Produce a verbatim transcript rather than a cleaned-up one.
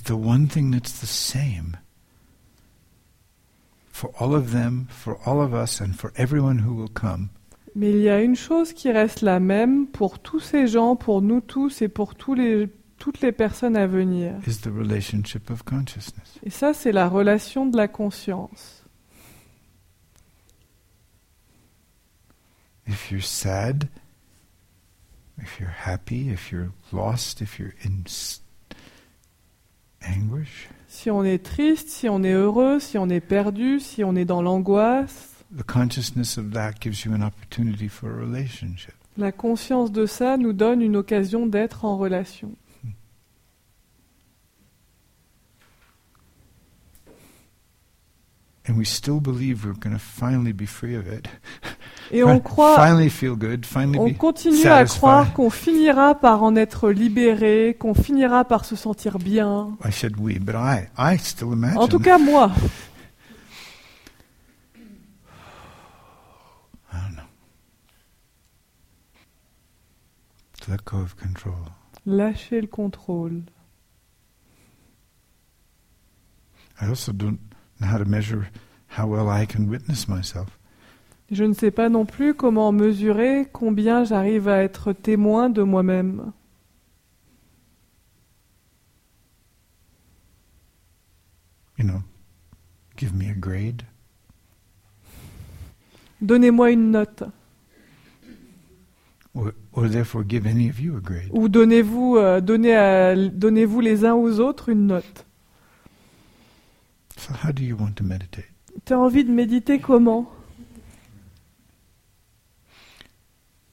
But the one thing that's the same for all of them, for all of us, and for everyone who will come. Mais il y a une chose qui reste la même pour tous ces gens, pour nous tous et pour tous les, toutes les personnes à venir. Is the relationship of consciousness. Et ça, c'est la relation de la conscience. If you're sad, if you're happy, if you're lost, if you're in anguish, si on est triste, si on est heureux, si on est perdu, si on est dans l'angoisse, the consciousness of that gives you an opportunity for a relationship. La conscience de ça nous donne une occasion d'être en relation. And we still believe we're going to finally be free of it. Et on croit, finally feel good, finally on be continue satisfied. à croire qu'on finira par en être libéré, qu'on finira par se sentir bien. I said we, but I, I still imagine. En tout cas, moi. I don't know. To let go of control. Lâcher le contrôle. I also don't know how to measure how well I can witness myself. Je ne sais pas non plus comment mesurer combien j'arrive à être témoin de moi-même. You know, give me a grade. Donnez-moi une note. Or, or therefore give any of you a grade. Ou donnez-vous, euh, donnez à, donnez-vous les uns aux autres une note. So how do you want to meditate? Tu as envie de méditer comment ?